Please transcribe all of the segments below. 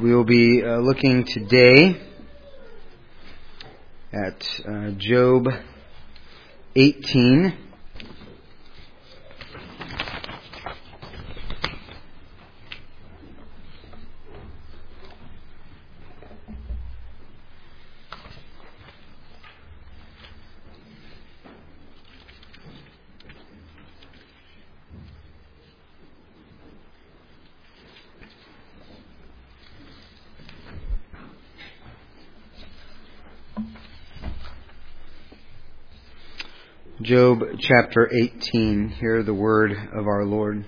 We will be looking today at Job 18. Job chapter 18, hear the word of our Lord.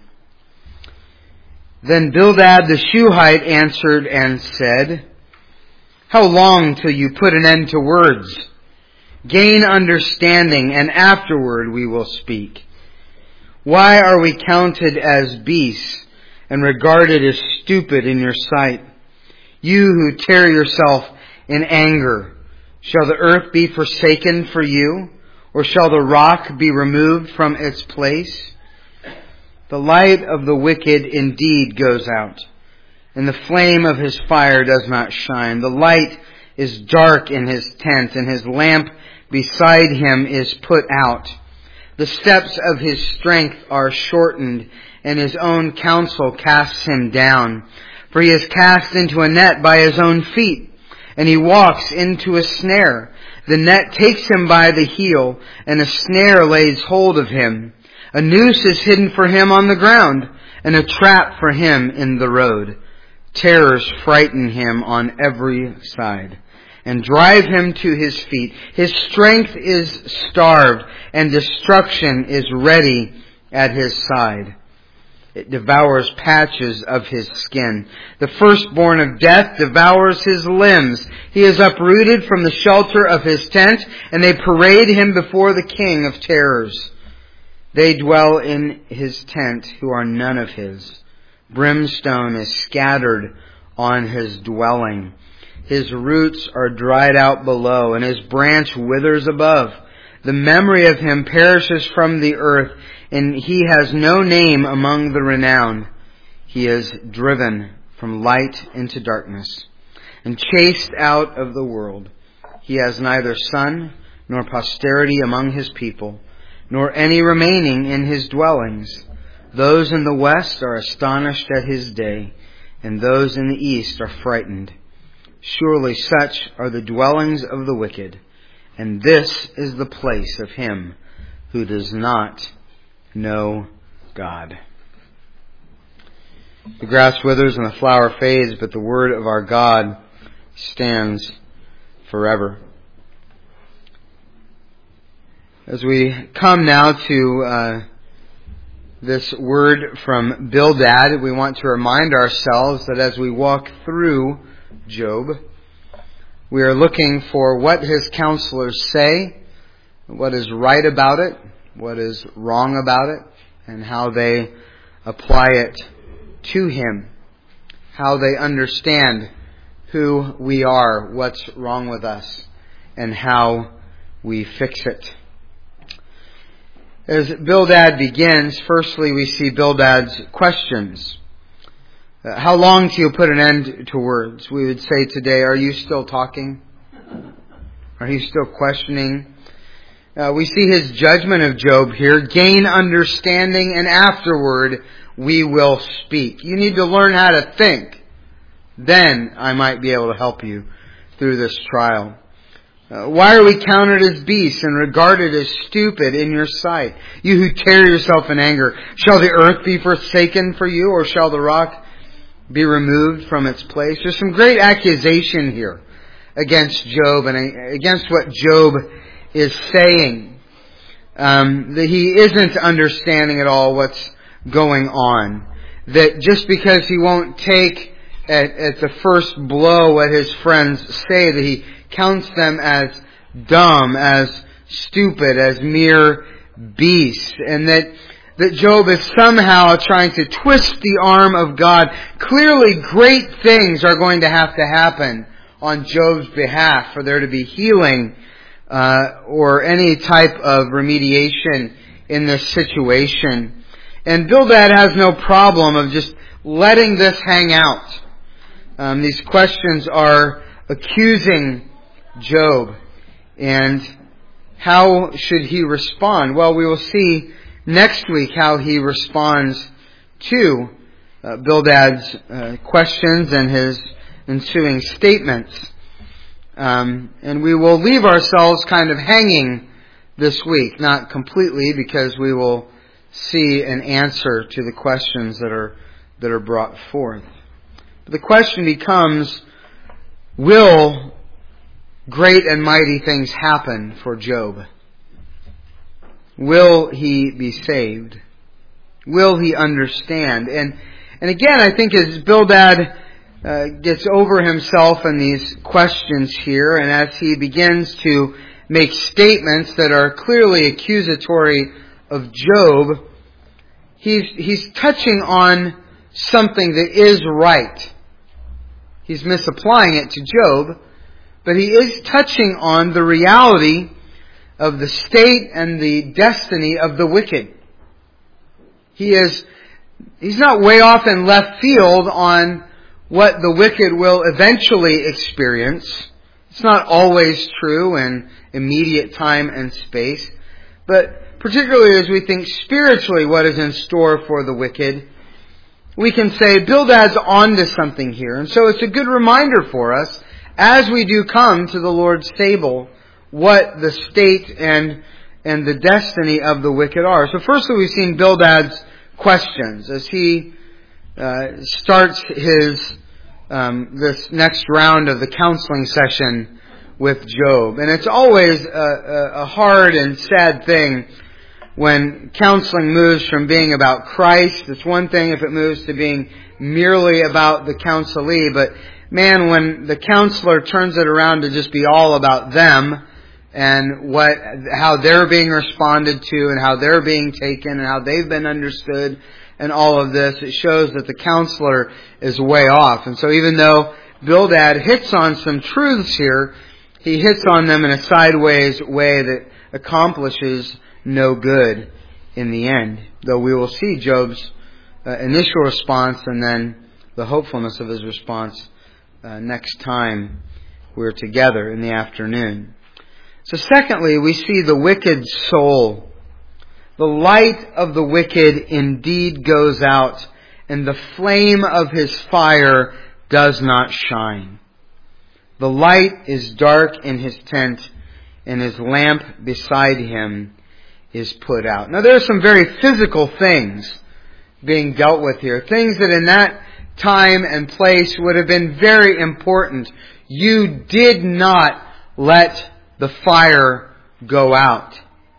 Then Bildad the Shuhite answered and said, How long till you put an end to words? Gain understanding, and afterward we will speak. Why are we counted as beasts and regarded as stupid in your sight? You who tear yourself in anger, shall the earth be forsaken for you? Or shall the rock be removed from its place? The light of the wicked indeed goes out, and the flame of his fire does not shine. The light is dark in his tent, and his lamp beside him is put out. The steps of his strength are shortened, and his own counsel casts him down. For he is cast into a net by his own feet, and he walks into a snare. The net takes him by the heel, and a snare lays hold of him. A noose is hidden for him on the ground, and a trap for him in the road. Terrors frighten him on every side, and drive him to his feet. His strength is starved, and destruction is ready at his side. It devours patches of his skin. The firstborn of death devours his limbs. He is uprooted from the shelter of his tent, and they parade him before the king of terrors. They dwell in his tent who are none of his. Brimstone is scattered on his dwelling. His roots are dried out below, and his branch withers above. The memory of him perishes from the earth, and he has no name among the renowned. He is driven from light into darkness and chased out of the world. He has neither son nor posterity among his people, nor any remaining in his dwellings. Those in the west are astonished at his day, and those in the east are frightened. Surely such are the dwellings of the wicked, and this is the place of him who does not know God. The grass withers and the flower fades, but the word of our God stands forever. As we come now to this word from Bildad, we want to remind ourselves that as we walk through Job, we are looking for what his counselors say, what is right about it, what is wrong about it, and how they apply it to him, how they understand who we are, what's wrong with us, and how we fix it. As Bildad begins, firstly we see Bildad's questions. How long till you put an end to words? We would say today, are you still talking? Are you still questioning? We see his judgment of Job here. Gain understanding, and afterward we will speak. You need to learn how to think. Then I might be able to help you through this trial. Why are we counted as beasts and regarded as stupid in your sight? You who tear yourself in anger. Shall the earth be forsaken for you, or shall the rock be removed from its place? There's some great accusation here against Job and against what Job is saying. That he isn't understanding at all what's going on. That just because he won't take at the first blow what his friends say, that he counts them as dumb, as stupid, as mere beasts, and that Job is somehow trying to twist the arm of God. Clearly great things are going to happen on Job's behalf for there to be healing or any type of remediation in this situation. And Bildad has no problem of just letting this hang out. These questions are accusing Job. And how should he respond? Well, we will see next week how he responds to Bildad's questions and his ensuing statements. And we will leave ourselves kind of hanging this week, not completely, because we will see an answer to the questions that are brought forth. But the question becomes, will great and mighty things happen for Job? Will he be saved? Will he understand? And again, I think as Bildad gets over himself in these questions here, and as he begins to make statements that are clearly accusatory of Job, he's touching on something that is right. He's misapplying it to Job, but he is touching on the reality of the state and the destiny of the wicked. He's not way off in left field on what the wicked will eventually experience. It's not always true in immediate time and space, but particularly as we think spiritually what is in store for the wicked, we can say Bildad's onto something here. And so it's a good reminder for us as we do come to the Lord's table what the state and the destiny of the wicked are. So firstly, we've seen Bildad's questions as he starts his this next round of the counseling session with Job. And it's always a hard and sad thing when counseling moves from being about Christ. It's one thing if it moves to being merely about the counselee, but man, when the counselor turns it around to just be all about them and how they're being responded to and how they're being taken and how they've been understood and all of this, it shows that the counselor is way off. And so even though Bildad hits on some truths here, he hits on them in a sideways way that accomplishes no good in the end. Though we will see Job's initial response and then the hopefulness of his response next time we're together in the afternoon. So secondly, we see the wicked soul. The light of the wicked indeed goes out, and the flame of his fire does not shine. The light is dark in his tent, and his lamp beside him is put out. Now there are some very physical things being dealt with here. Things that in that time and place would have been very important. You did not let the fire go out.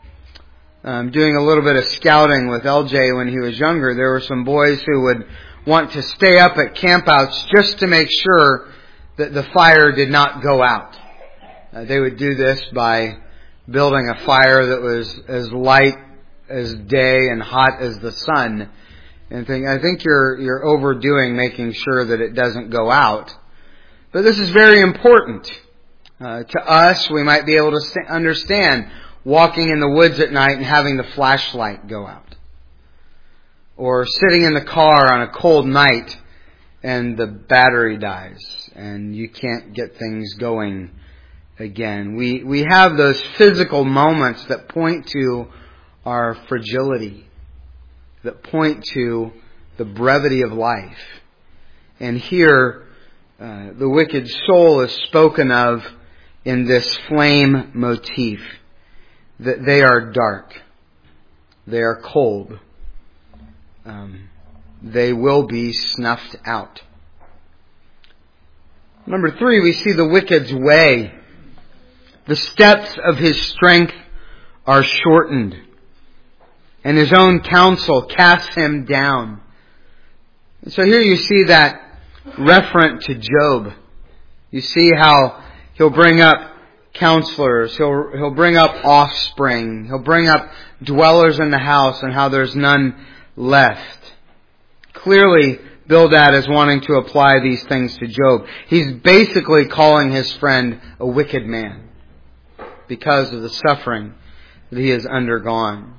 Doing a little bit of scouting with LJ when he was younger, there were some boys who would want to stay up at campouts just to make sure that the fire did not go out. They would do this by building a fire that was as light as day and hot as the sun. And I think you're overdoing making sure that it doesn't go out. But this is very important. To us, we might be able to understand walking in the woods at night and having the flashlight go out. Or sitting in the car on a cold night and the battery dies and you can't get things going again. We have those physical moments that point to our fragility, that point to the brevity of life. And here, the wicked soul is spoken of in this flame motif, that they are dark, they are cold, they will be snuffed out. Number 3, we see the wicked's way. The steps of his strength are shortened, and his own counsel casts him down. And so here you see that referent to Job. You see how he'll bring up counselors, he'll bring up offspring, he'll bring up dwellers in the house and how there's none left. Clearly, Bildad is wanting to apply these things to Job. He's basically calling his friend a wicked man because of the suffering that he has undergone.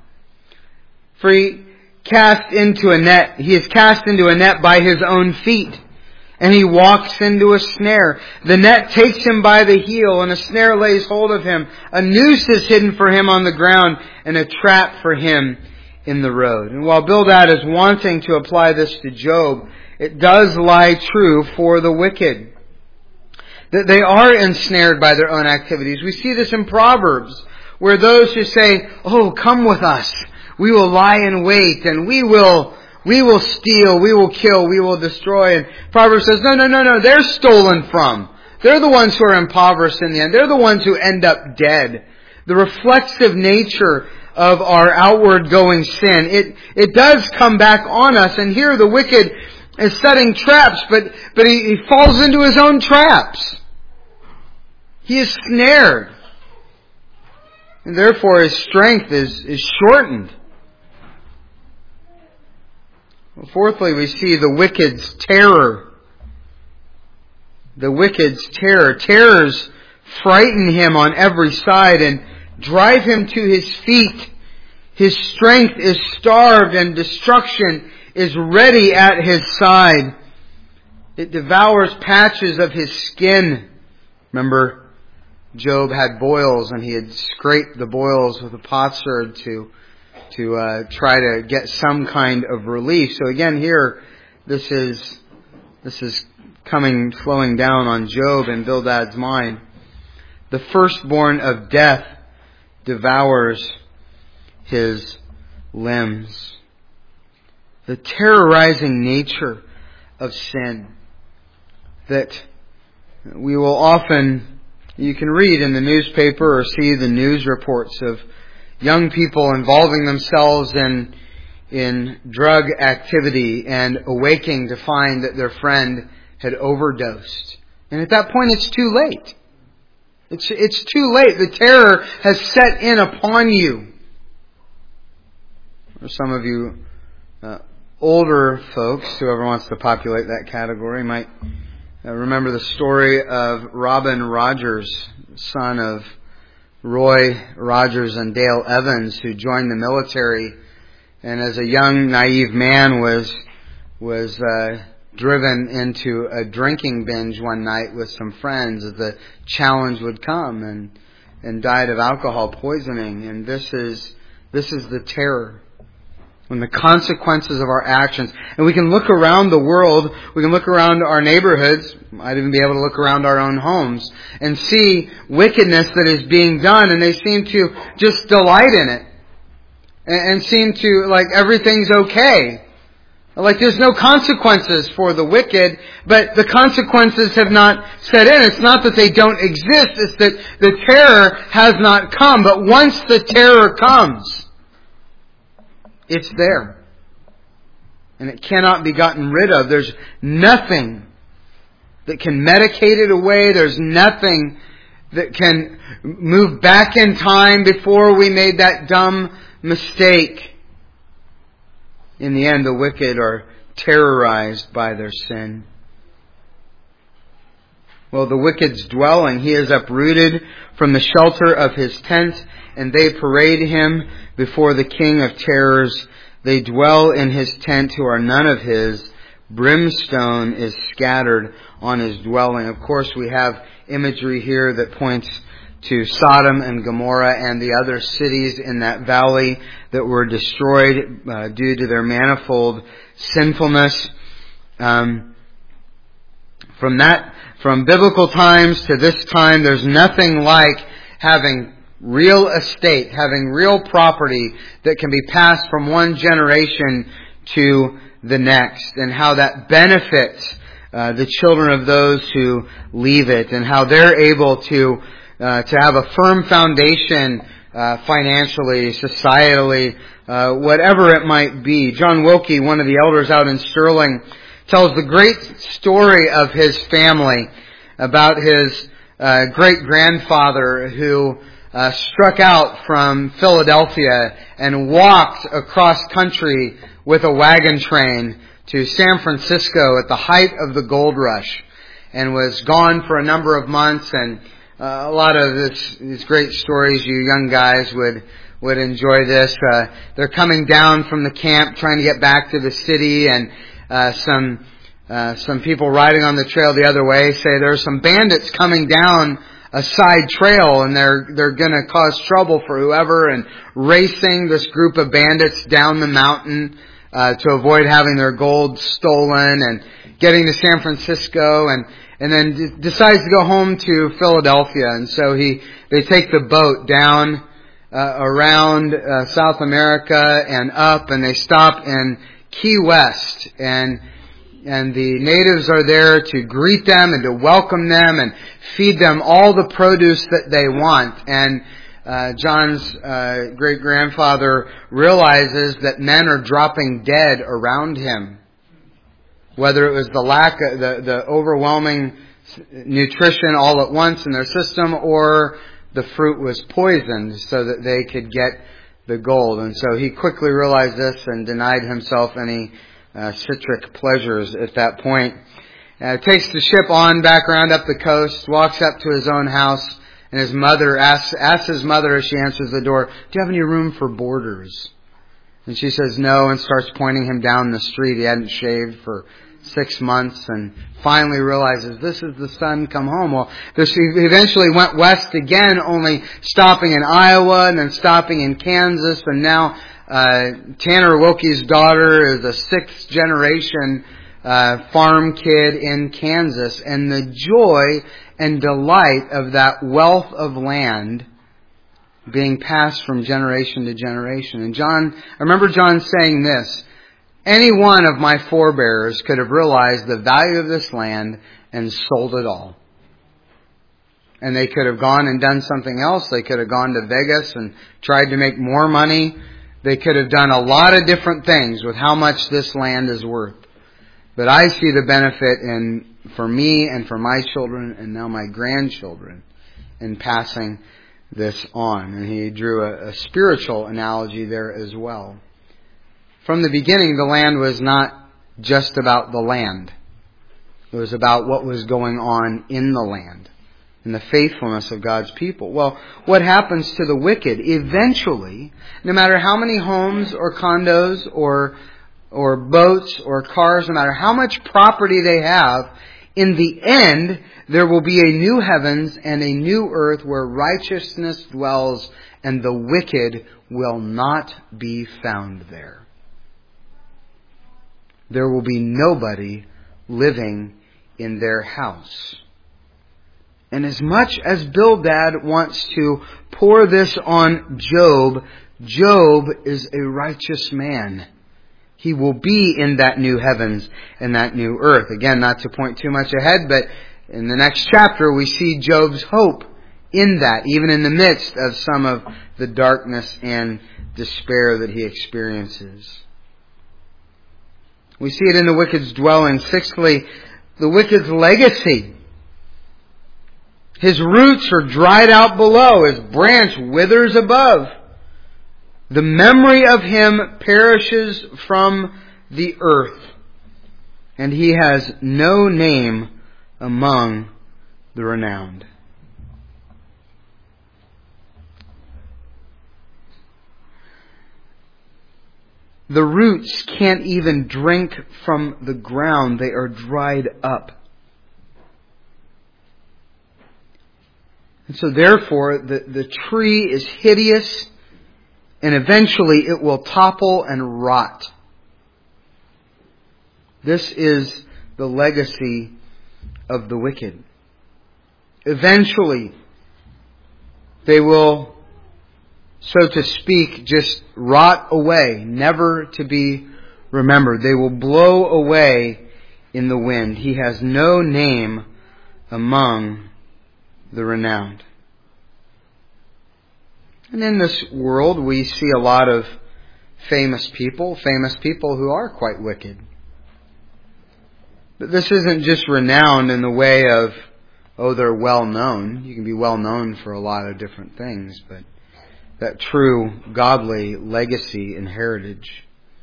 For he is cast into a net by his own feet, and he walks into a snare. The net takes him by the heel, and a snare lays hold of him. A noose is hidden for him on the ground, and a trap for him in the road. And while Bildad is wanting to apply this to Job, it does lie true for the wicked. That they are ensnared by their own activities. We see this in Proverbs, where those who say, "Oh, come with us. We will lie in wait, and we will steal, we will kill, we will destroy." And Proverbs says, no, they're stolen from. They're the ones who are impoverished in the end. They're the ones who end up dead. The reflexive nature of our outward going sin, it does come back on us. And here the wicked is setting traps, but he falls into his own traps. He is snared. And therefore his strength is shortened. Fourthly, we see the wicked's terror. The wicked's terror. Terrors frighten him on every side and drive him to his feet. His strength is starved and destruction is ready at his side. It devours patches of his skin. Remember, Job had boils, and he had scraped the boils with a potsherd to try to get some kind of relief. So again, here, this is flowing down on Job and Bildad's mind. The firstborn of death devours his limbs. The terrorizing nature of sin that we will often, you can read in the newspaper or see the news reports of young people involving themselves in drug activity and awaking to find that their friend had overdosed. And at that point it's too late. It's too late. The terror has set in upon you. Or some of you older folks, whoever wants to populate that category, might remember the story of Robin Rogers, son of Roy Rogers and Dale Evans, who joined the military, and as a young, naive man was driven into a drinking binge one night with some friends as the challenge would come, and died of alcohol poisoning. And this is the terror. When the consequences of our actions, and we can look around the world, we can look around our neighborhoods, might even be able to look around our own homes, and see wickedness that is being done, and they seem to just delight in it. And seem to, like, everything's okay. Like there's no consequences for the wicked, but the consequences have not set in. It's not that they don't exist, it's that the terror has not come. But once the terror comes, it's there. And it cannot be gotten rid of. There's nothing that can medicate it away. There's nothing that can move back in time before we made that dumb mistake. In the end, the wicked are terrorized by their sin. Well, the wicked's dwelling, he is uprooted from the shelter of his tent, and they parade him before the king of terrors. They dwell in his tent who are none of his. Brimstone is scattered on his dwelling. Of course, we have imagery here that points to Sodom and Gomorrah and the other cities in that valley that were destroyed due to their manifold sinfulness. From biblical times to this time, there's nothing like having real estate, having real property that can be passed from one generation to the next, and how that benefits the children of those who leave it, and how they're able to have a firm foundation financially, societally, whatever it might be. John Wilkie, one of the elders out in Sterling, tells the great story of his family about his great-grandfather who struck out from Philadelphia and walked across country with a wagon train to San Francisco at the height of the gold rush, and was gone for a number of months. And a lot of these great stories, you young guys would enjoy this. They're coming down from the camp trying to get back to the city, and some Some people riding on the trail the other way say there's some bandits coming down a side trail and they're going to cause trouble for whoever, and racing this group of bandits down the mountain to avoid having their gold stolen, and getting to San Francisco, and then decides to go home to Philadelphia. And so they take the boat down around South America and up, and they stop in Key West, and the natives are there to greet them and to welcome them and feed them all the produce that they want. And John's great-grandfather realizes that men are dropping dead around him. Whether it was the lack of the overwhelming nutrition all at once in their system, or the fruit was poisoned so that they could get the gold. And so he quickly realized this and denied himself any citric pleasures at that point. Takes the ship on back around up the coast, walks up to his own house, and his mother asks his mother as she answers the door, "Do you have any room for boarders?" And she says no, and starts pointing him down the street. He hadn't shaved for 6 months, and finally realizes this is the son come home. Well, he eventually went west again, only stopping in Iowa and then stopping in Kansas, and now Tanner Wilkie's daughter is a 6th generation farm kid in Kansas, and the joy and delight of that wealth of land being passed from generation to generation. And I remember John saying this: any one of my forebears could have realized the value of this land and sold it all. And they could have gone and done something else. They could have gone to Vegas and tried to make more money. They could have done a lot of different things with how much this land is worth. But I see the benefit for me and for my children and now my grandchildren in passing this on. And he drew a spiritual analogy there as well. From the beginning, the land was not just about the land. It was about what was going on in the land and the faithfulness of God's people. Well, what happens to the wicked? Eventually, no matter how many homes or condos or boats or cars, no matter how much property they have, in the end, there will be a new heavens and a new earth where righteousness dwells, and the wicked will not be found there. There will be nobody living in their house. And as much as Bildad wants to pour this on Job, Job is a righteous man. He will be in that new heavens and that new earth. Again, not to point too much ahead, but in the next chapter we see Job's hope in that, even in the midst of some of the darkness and despair that he experiences. We see it in the wicked's dwelling. Sixthly, the wicked's legacy. His roots are dried out below. His branch withers above. The memory of him perishes from the earth, and he has no name among the renowned. The roots can't even drink from the ground. They are dried up. And so therefore, the tree is hideous, and eventually it will topple and rot. This is the legacy of the wicked. Eventually, they will, so to speak, just rot away, never to be remembered. They will blow away in the wind. He has no name among the renowned. And in this world, we see a lot of famous people who are quite wicked. But this isn't just renowned in the way of, they're well known. You can be well known for a lot of different things, but that true godly legacy and heritage.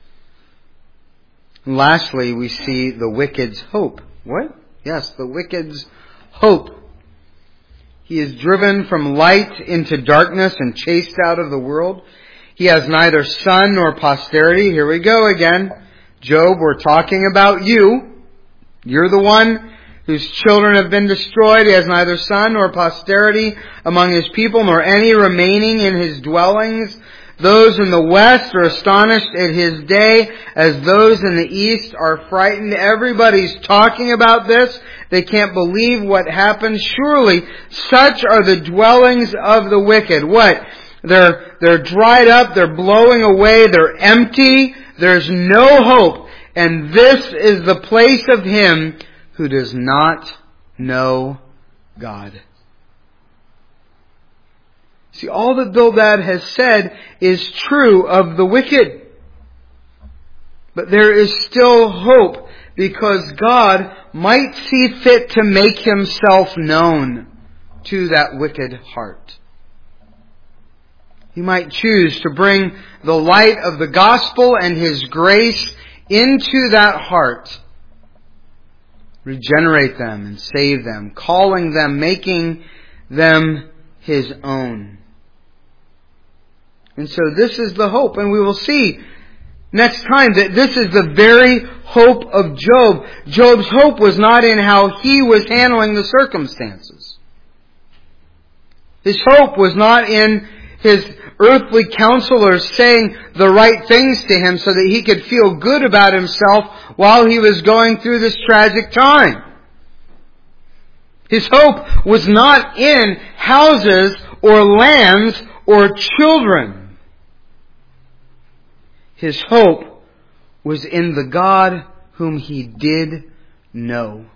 And lastly, we see the wicked's hope. What? Yes, the wicked's hope. He is driven from light into darkness and chased out of the world. He has neither son nor posterity. Here we go again. Job, we're talking about you. You're the one whose children have been destroyed. He has neither son nor posterity among his people, nor any remaining in his dwellings. Those in the west are astonished at his day, as those in the east are frightened. Everybody's talking about this. They can't believe what happened. Surely such are the dwellings of the wicked. What? They're dried up, they're blowing away, they're empty, there's no hope. And this is the place of him who does not know God. See, all that Bildad has said is true of the wicked. But there is still hope, because God might see fit to make himself known to that wicked heart. He might choose to bring the light of the gospel and his grace into that heart, regenerate them and save them, calling them, making them his own. And so this is the hope, and we will see next time that this is the very hope of Job. Job's hope was not in how he was handling the circumstances. His hope was not in his earthly counselors saying the right things to him so that he could feel good about himself while he was going through this tragic time. His hope was not in houses or lands or children. His hope was in the God whom he did know.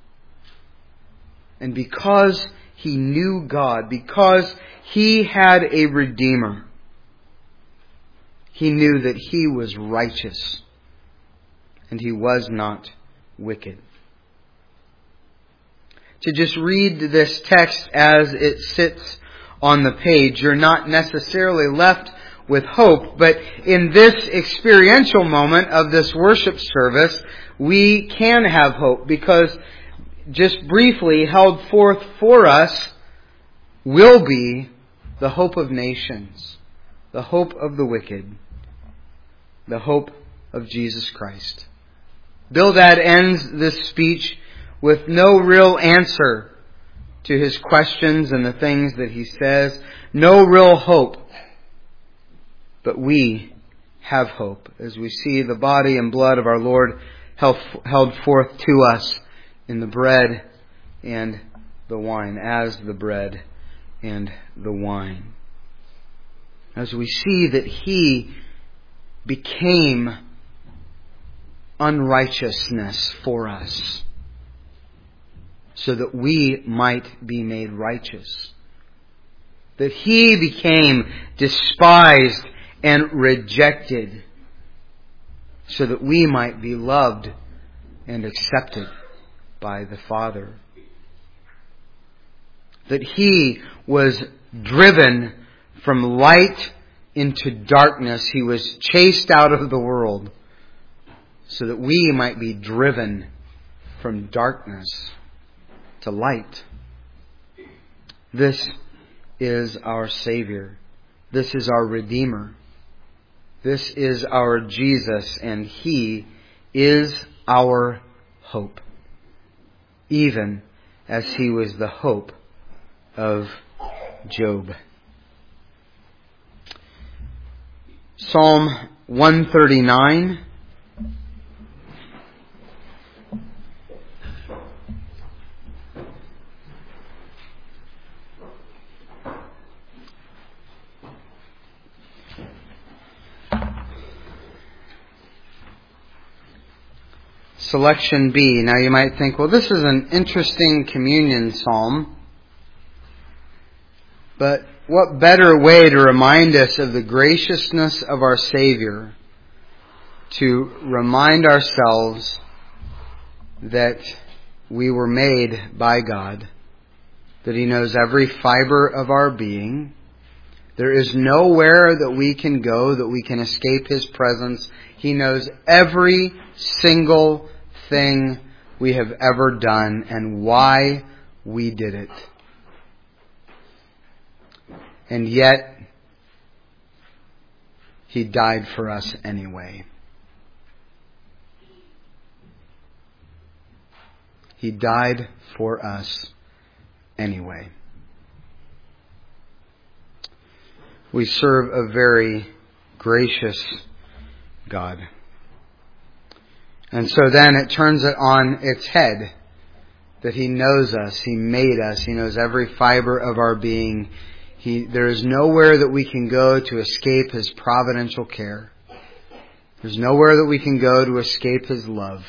And because he knew God, because he had a Redeemer, he knew that he was righteous and he was not wicked. To just read this text as it sits on the page, you're not necessarily left with hope, but in this experiential moment of this worship service, we can have hope, because just briefly held forth for us will be the hope of nations, the hope of the wicked, the hope of Jesus Christ. Bildad ends this speech with no real answer to his questions and the things that he says, no real hope. But we have hope as we see the body and blood of our Lord held forth to us in the bread and the wine, as the bread and the wine. As we see that he became unrighteousness for us, so that we might be made righteous. That he became despised and rejected, so that we might be loved and accepted by the Father. That he was driven from light into darkness. He was chased out of the world, so that we might be driven from darkness to light. This is our Savior. This is our Redeemer. This is our Jesus, and he is our hope, even as he was the hope of Job. Psalm 139. Selection B. Now you might think, well, this is an interesting communion psalm. But what better way to remind us of the graciousness of our Savior, to remind ourselves that we were made by God, that he knows every fiber of our being. There is nowhere that we can go that we can escape his presence. He knows every single thing we have ever done and why we did it. And yet, he died for us anyway. He died for us anyway. We serve a very gracious God. And so then it turns it on its head that He knows us, He made us, He knows every fiber of our being. There is nowhere that we can go to escape His providential care. There's nowhere that we can go to escape His love.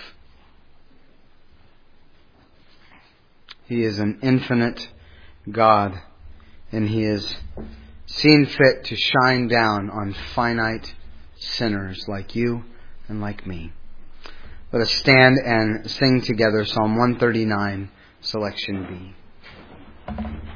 He is an infinite God, and He is seen fit to shine down on finite sinners like you and like me. Let us stand and sing together Psalm 139, selection B.